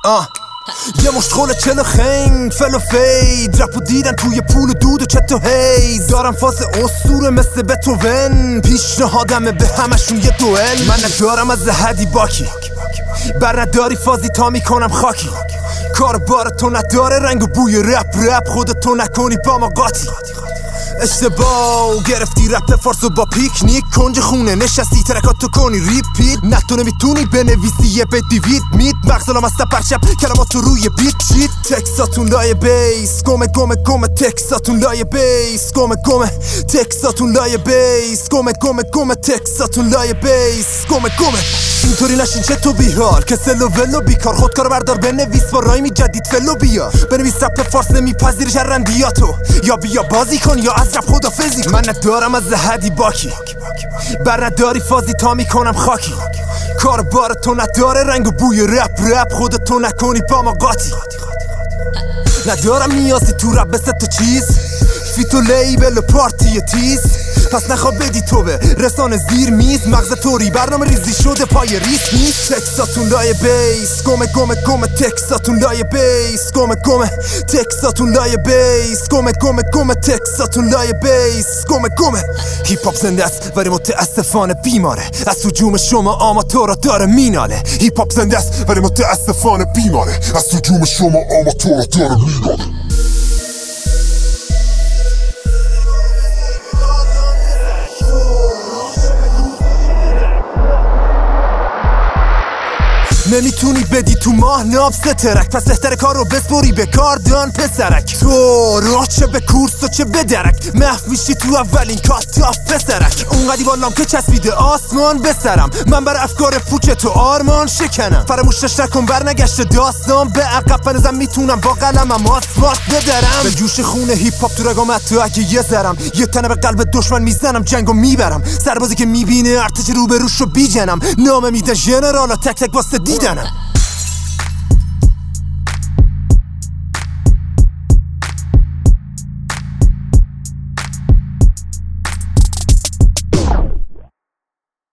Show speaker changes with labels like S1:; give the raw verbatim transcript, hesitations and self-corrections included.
S1: آه یه مشت خول چلو خنگ فل و فید رپو دیدن توی پول و دود و چت و هیز دارم فاز اسطوره مثل بتوون پیشنهادمه به همشون یه دوئل. من ندارم از حدی باکی بر نداری فازی تا میکنم خاکی کار بار تو نداره رنگ و بوی رپ رپ خودتو نکنی با ما قاطی اشتباه گرفتی رپ فارسو با پیکنیک کنج خونه نشستی ترکاتو کنی ریپیت نه تو نمیتونی بنویسی یه بیت دیوید میت مغزلام از پرشب کلماتو روی بیت چیت تکساتون لایه بیس گمه گمه گمه تکساتون لایه بیس گمه گمه تکساتون لایه بیس گمه گمه گمه تکساتون لایه بیس گمه گمه اینطوری نشین چه تو بیحال که سلو ولو بیکار خودکارو بردار بنویس با رایمی جدید فلو بیا بنویس رپ فارس نمیپذیر شرندیاتو یا بیا بازی کن یا از رپ خدافزی کن. من ندارم از حدی باکی بر نداری فازی تا میکنم خاکی کار بار تو نداره رنگ و بوی رپ رپ خودتو نکنی با ما قاطی ندارم نیازی تو رپ به ست چیز فیتو لیبل پارتی تیز پس نخواب بدی تو به رسانه زیر میز مغز توری برنامه ریزی شده پای ریس نیست تکساتون لایه بیس گمه گمه گمه تکساتون لایه بیس گمه گمه تکساتون لایه بیس گمه گمه گمه تکساتون لایه بیس گمه گمه هیپ هاپ زنده است ولی متاسفانه بیماره از هجوم شما آماتورا داره میناله هیپ هاپ زنده است ولی متاسفانه بیماره از هجوم شما آماتورا داره میناله. نمیتونی بدی تو ماه ناب سترک پس بهتر کار رو بسپری به کار دان پسرک تو راه چه به کورس و چه به درک محو میشی تو اولین کاتاف پسرک اونقدی بالام که چسبیده آسمان بسرم من بر افکار پوچ تو آرمان شکنم فراموشش نکن برنگشت داستان به عقب بنزم میتونم با قلمم آسفالت بدرم به جوش خونه هیپ هاپ تو رگام حتی اگه یه ذرم یه تنه به قلب دشمن میزنم جنگو میبرم سربازی که میبینه ارتش روبروش رو بیجنم نامه میده ژنرالا تک تک واسه دیدنم